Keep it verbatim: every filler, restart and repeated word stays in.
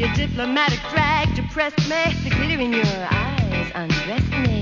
diplomatic drag depressed me. The glitter in your eyes undressed me.